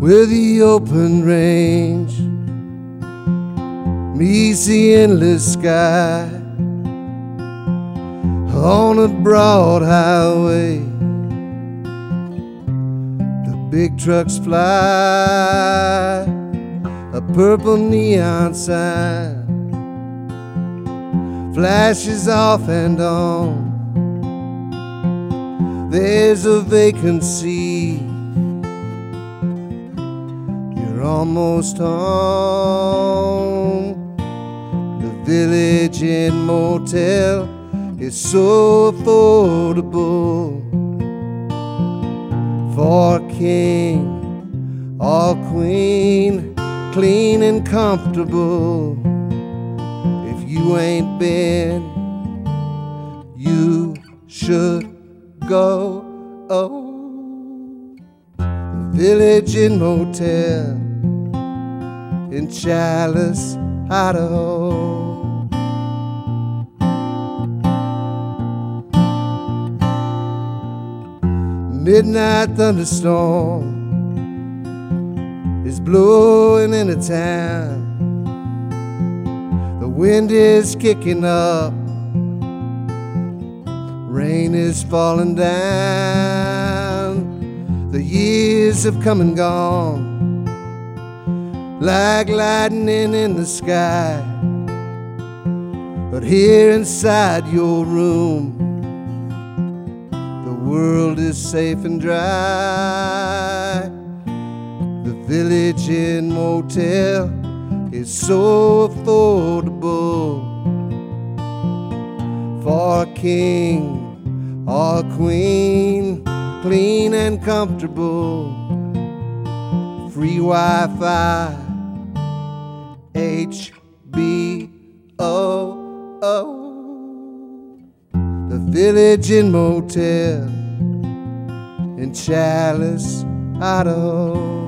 where the open range meets the endless sky. On a broad highway, the big trucks fly, a purple neon sign flashes off and on. There's a vacancy, you're almost home. The Village Inn Motel is so affordable for a king or queen, clean and comfortable. If you ain't been, you should go. Oh, the Village Inn Motel in Chalice, Idaho. Midnight thunderstorm is blowing into town. The wind is kicking up, rain is falling down. The years have come and gone like lightning in the sky. But here inside your room, the world is safe and dry. The Village Inn Motel is so affordable for a king or a queen, clean and comfortable. Free Wi-Fi, HBO. The Village Inn Motel in Chalice, Idaho.